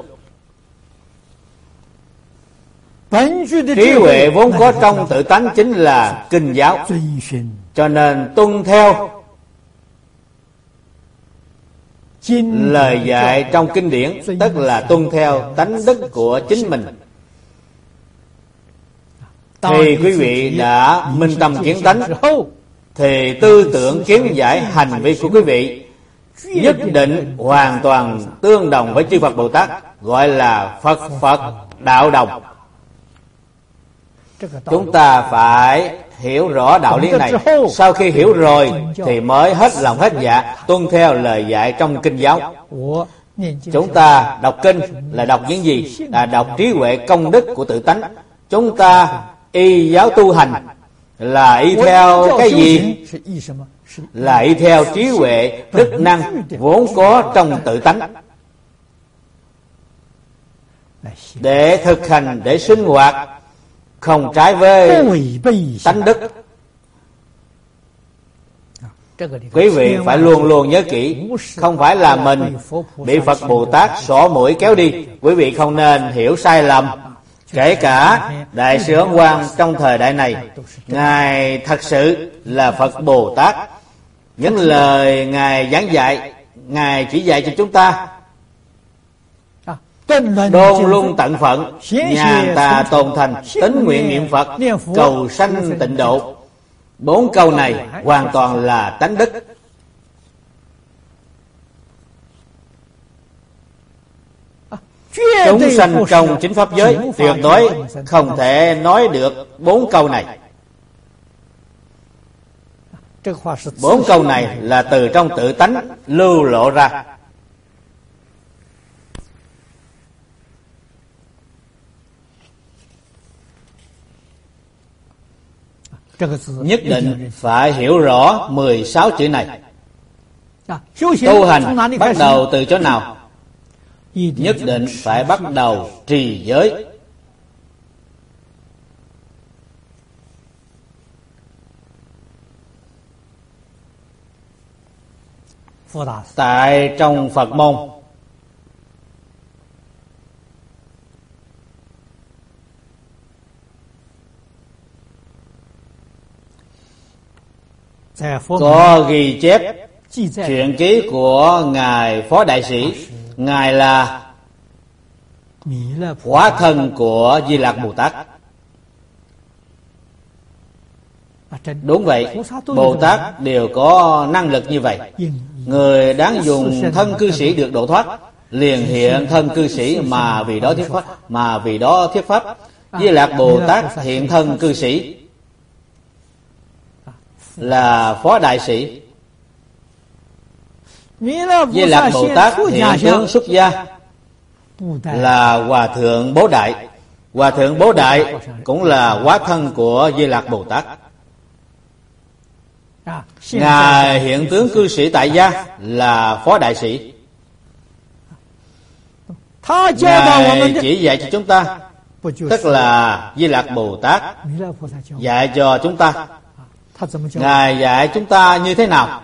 Trí huệ vốn có trong tự tánh chính là kinh giáo. Cho nên tuân theo lời dạy trong kinh điển, tức là tuân theo tánh đức của chính mình, thì quý vị đã minh tâm kiến tánh, thì tư tưởng kiến giải hành vi của quý vị nhất định hoàn toàn tương đồng với chư Phật Bồ Tát, gọi là Phật Phật đạo đồng. Chúng ta phải hiểu rõ đạo lý này. Sau khi hiểu rồi thì mới hết lòng hết dạ tuân theo lời dạy trong kinh giáo. Chúng ta đọc kinh là đọc những gì? Là đọc trí huệ công đức của tự tánh. Chúng ta y giáo tu hành là y theo cái gì? Là y theo trí huệ đức năng vốn có trong tự tánh, để thực hành, để sinh hoạt không trái với tánh đức. Quý vị phải luôn luôn nhớ kỹ, không phải là mình bị Phật Bồ Tát xỏ mũi kéo đi. Quý vị không nên hiểu sai lầm. Kể cả Đại sư Ấn Quang trong thời đại này, Ngài thật sự là Phật Bồ Tát. Những lời Ngài giảng dạy, Ngài chỉ dạy cho chúng ta đôn luôn tận phận, nhàn tà tồn thành, tín nguyện niệm Phật, cầu sanh tịnh độ. 4 câu này hoàn toàn là tánh đức. Chúng sanh trong chính pháp giới tuyệt đối không thể nói được 4 câu này. 4 câu này là từ trong tự tánh lưu lộ ra. Nhất định phải hiểu rõ 16 chữ này. Tu hành bắt đầu từ chỗ nào? Nhất định phải bắt đầu trì giới. Tại trong Phật môn, có ghi chép Truyện ký của Ngài Phó Đại Sĩ, Ngài là hóa thân của Di Lạc Bồ Tát. Đúng vậy, Bồ Tát đều có năng lực như vậy. Người đáng dùng thân cư sĩ được độ thoát, liền hiện thân cư sĩ mà vì đó thuyết pháp. Di Lạc Bồ Tát hiện thân cư sĩ là Phó Đại Sĩ. Di Lạc Bồ Tát hiện tướng xuất gia là Hòa Thượng Bố Đại. Hòa Thượng Bố Đại cũng là hóa thân của Di Lạc Bồ Tát. Ngài hiện tướng cư sĩ tại gia là Phó Đại Sĩ. Ngài chỉ dạy cho chúng ta, tức là Di Lạc Bồ Tát dạy cho chúng ta. Ngài dạy chúng ta như thế nào?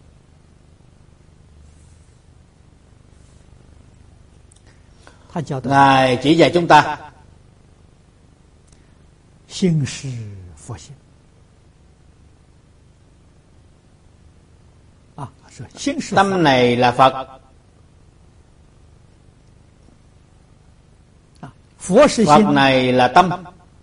Ngài chỉ dạy chúng ta tâm này là Phật. Phật này là tâm.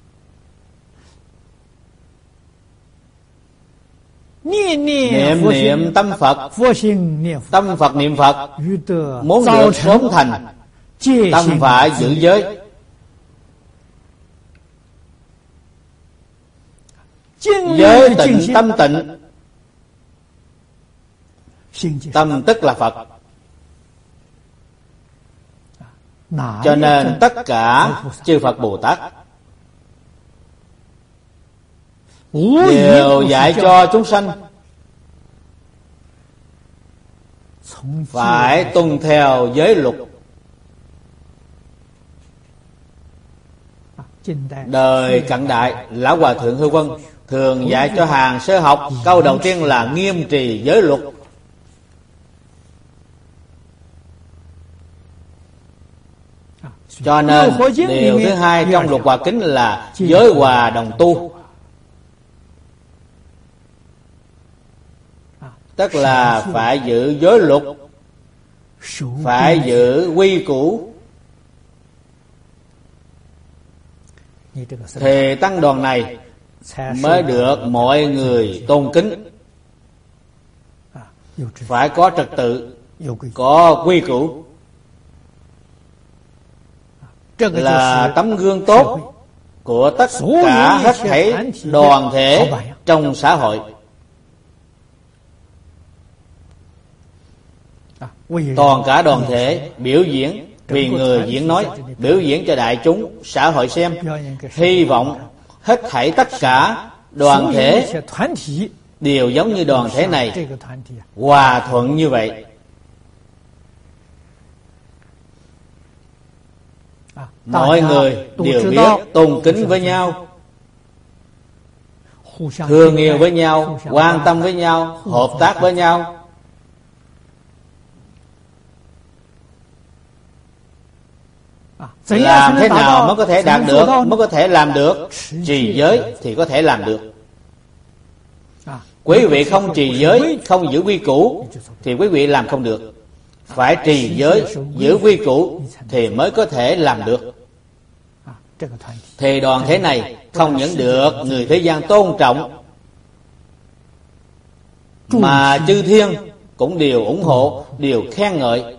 Niệm tâm Phật. Tâm Phật niệm Phật. Muốn được sớm thành, tâm phải giữ giới. Giới tịnh tâm tịnh. Tâm tức là Phật. Cho nên tất cả chư Phật Bồ Tát đều dạy cho chúng sanh phải tuân theo giới luật. Đời cận đại, Lão Hòa Thượng Hư Vân thường dạy cho hàng sơ học câu đầu tiên là nghiêm trì giới luật. Cho nên điều thứ hai trong Luật Hòa Kính là giới hòa đồng tu, tức là phải giữ giới luật, phải giữ quy củ, thì tăng đoàn này mới được mọi người tôn kính. Phải có trật tự, có quy củ, là tấm gương tốt của tất cả hết thảy đoàn thể trong xã hội. Toàn cả đoàn thể biểu diễn, vì người diễn nói, biểu diễn cho đại chúng xã hội xem. Hy vọng hết thảy tất cả đoàn thể đều giống như đoàn thể này, hòa thuận như vậy. Mọi người đều biết tôn kính với nhau, thương yêu với nhau, quan tâm với nhau, hợp tác với nhau. Làm thế nào mới có thể đạt được, mới có thể làm được? Trì giới thì có thể làm được. Quý vị không trì giới, không giữ quy củ thì quý vị làm không được. Phải trì giới, giữ quy củ thì mới có thể làm được. Thì đoàn thể này không những được người thế gian tôn trọng, mà chư thiên cũng đều ủng hộ, đều khen ngợi.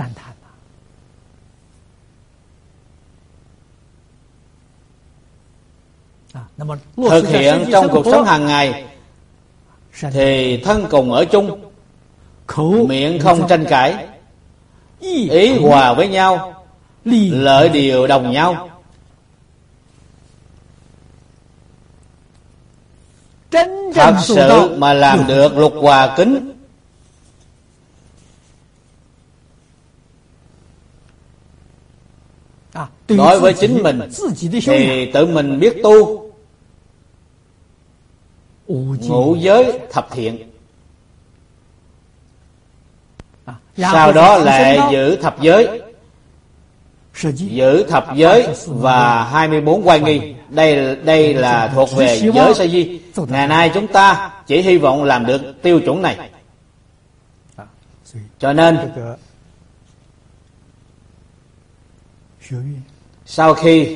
Thực hiện trong cuộc sống hàng ngày thì thân cùng ở chung, miệng không tranh cãi, ý hòa với nhau, lợi điều đồng nhau. Thật sự mà làm được Luật Hòa Kính đối với chính mình thì tự mình biết tu ngũ giới thập thiện, sau đó lại giữ thập giới. Giữ thập giới và 24 oai nghi. Đây là thuộc về giới sa di. Ngày nay chúng ta chỉ hy vọng làm được tiêu chuẩn này. Cho nên sau khi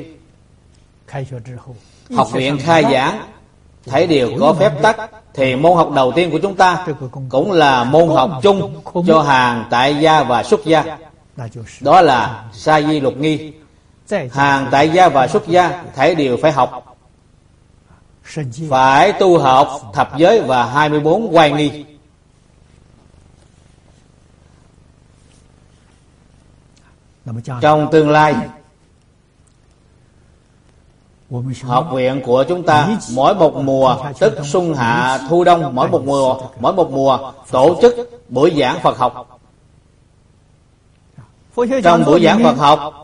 học viện khai giảng thấy đều có phép tắc, thì môn học đầu tiên của chúng ta cũng là môn học chung cho hàng tại gia và xuất gia, đó là Sa Di Lục Nghi. Hàng tại gia và xuất gia thấy đều phải học, phải tu học thập giới và 24 oai nghi. Trong tương lai, học viện của chúng ta mỗi một mùa, tức xuân hạ thu đông, mỗi một mùa tổ chức buổi giảng Phật học. Trong buổi giảng Phật học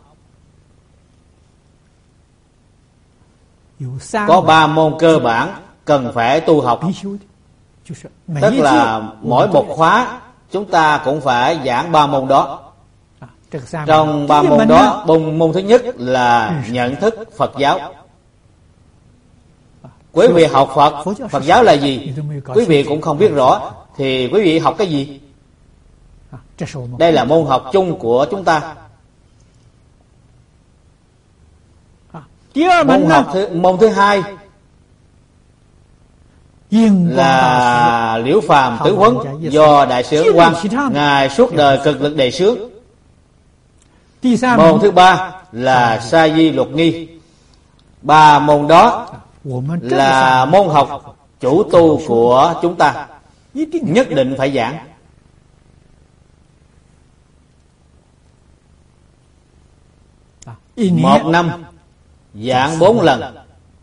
có 3 môn cơ bản cần phải tu học, tức là mỗi một khóa chúng ta cũng phải giảng 3 môn đó. Trong 3 môn đó, môn thứ nhất là nhận thức Phật giáo. Quý vị học Phật giáo là gì? Quý vị cũng không biết rõ, thì quý vị học cái gì? Đây là môn học chung của chúng ta. Môn thứ hai là Liễu Phàm Tử Huấn do Đại Sư Ấn Quang ngài suốt đời cực lực đề xướng. Môn thứ ba là Sa Di Lục Nghi. 3 môn đó là môn học chủ tu của chúng ta, nhất định phải giảng. Một năm giảng 4 lần.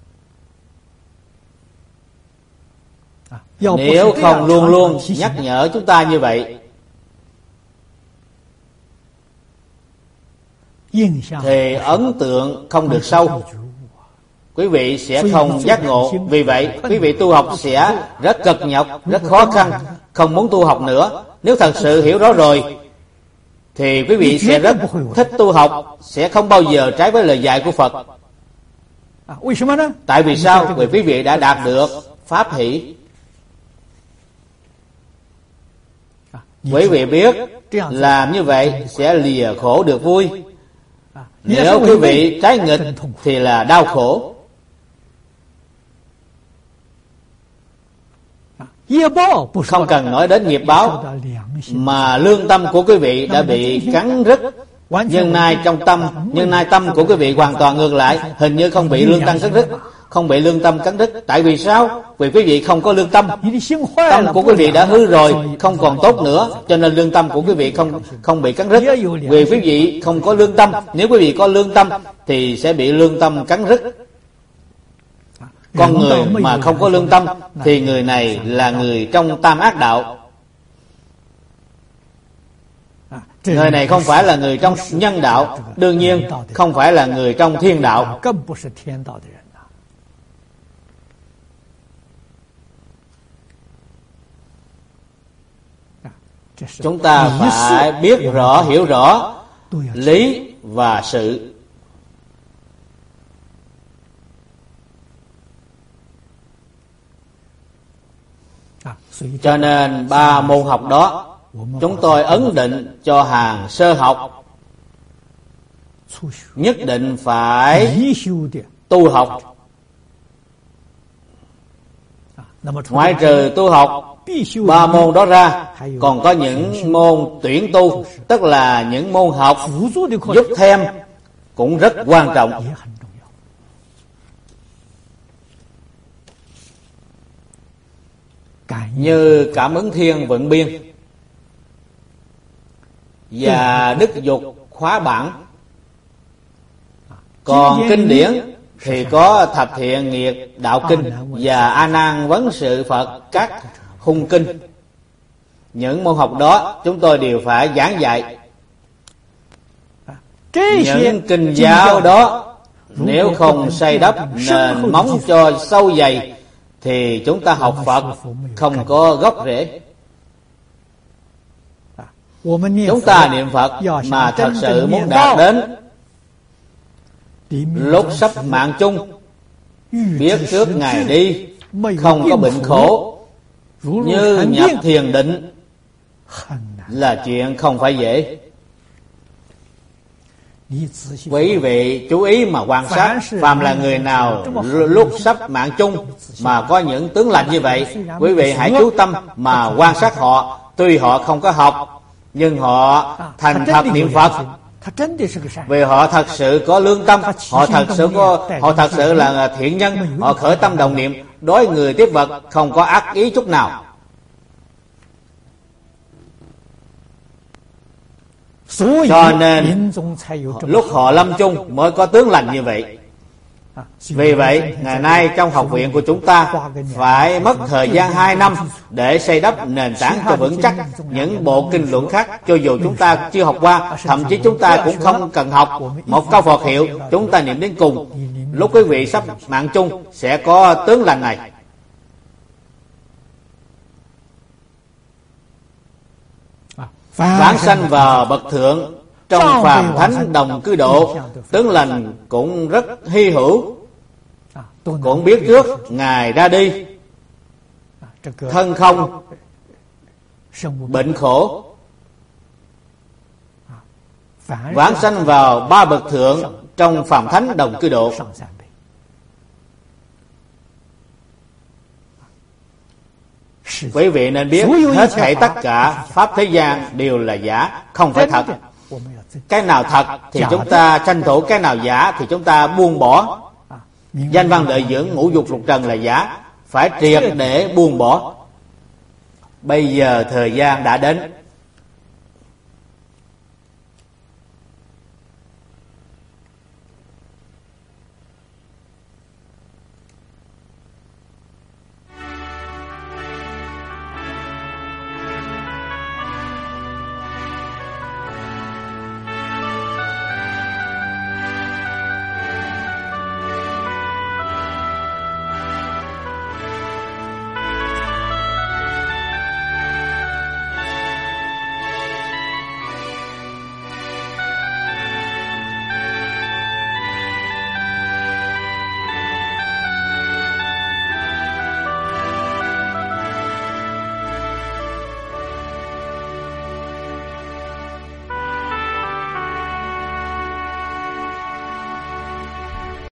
Nếu không luôn luôn nhắc nhở chúng ta như vậy, thì ấn tượng không được sâu, quý vị sẽ không giác ngộ. Vì vậy quý vị tu học sẽ rất cực nhọc, rất khó khăn, không muốn tu học nữa. Nếu thật sự hiểu rõ rồi thì quý vị sẽ rất thích tu học, sẽ không bao giờ trái với lời dạy của Phật. Tại vì sao? Vì quý vị đã đạt được pháp hỷ. Quý vị biết làm như vậy sẽ lìa khổ được vui. Nếu quý vị trái nghịch thì là đau khổ. Không cần nói đến nghiệp báo, mà lương tâm của quý vị đã bị cắn rứt. Nhưng nay tâm của quý vị hoàn toàn ngược lại, hình như không bị lương tâm cắn rứt. Không bị lương tâm cắn đứt. Tại vì sao? Vì quý vị không có lương tâm. Tâm của quý vị đã hư rồi, không còn tốt nữa, cho nên lương tâm của quý vị không bị cắn rứt. Vì quý vị không có lương tâm. Nếu quý vị có lương tâm thì sẽ bị lương tâm cắn rứt. Con người mà không có lương tâm thì người này là người trong tam ác đạo. Người này không phải là người trong nhân đạo, đương nhiên không phải là người trong thiên đạo. Chúng ta phải biết rõ, hiểu rõ lý và sự. Cho nên 3 môn học đó chúng tôi ấn định cho hàng sơ học nhất định phải tu học. Ngoại trừ tu học 3 môn đó ra, còn có những môn tuyển tu, tức là những môn học giúp thêm, cũng rất quan trọng. Như Cảm Ứng Thiên Vận Biên và Đức Dục Khóa Bản. Còn kinh điển thì có Thập Thiện Nghiệt Đạo Kinh và A Nan Vấn Sự Phật các hung kinh. Những môn học đó chúng tôi đều phải giảng dạy. Những kinh giáo đó nếu không xây đắp nền móng cho sâu dày thì chúng ta học Phật không có gốc rễ. Chúng ta niệm Phật mà thật sự muốn đạt đến lúc sắp mạng chung, biết trước ngày đi không có bệnh khổ, như nhập thiền định là chuyện không phải dễ. Quý vị chú ý mà quan sát, phàm là người nào lúc sắp mạng chung mà có những tướng lành như vậy, quý vị hãy chú tâm mà quan sát họ. Tuy họ không có học, nhưng họ thành thật niệm Phật, vì họ thật sự có lương tâm, họ thật sự là thiện nhân, họ khởi tâm đồng niệm, đối người tiếp vật không có ác ý chút nào. Cho nên lúc họ lâm chung mới có tướng lành như vậy. Vì vậy, ngày nay trong học viện của chúng ta phải mất thời gian 2 năm để xây đắp nền tảng cho vững chắc. Những bộ kinh luận khác, cho dù chúng ta chưa học qua, thậm chí chúng ta cũng không cần học, một câu Phật hiệu chúng ta niệm đến cùng, lúc quý vị sắp mạng chung sẽ có tướng lành này. Vãng sanh vào bậc thượng, trong phàm thánh đồng cư độ, tướng lành cũng rất hy hữu. Cũng biết trước Ngài ra đi, thân không, bệnh khổ. Vãng sanh vào 3 bậc thượng, trong phàm thánh đồng cư độ. Quý vị nên biết, hết thảy tất cả pháp thế gian đều là giả, không phải thật. Cái nào thật thì chúng ta tranh thủ, cái nào giả thì chúng ta buông bỏ. Danh văn lợi dưỡng, ngũ dục lục trần là giả, phải triệt để buông bỏ. Bây giờ thời gian đã đến.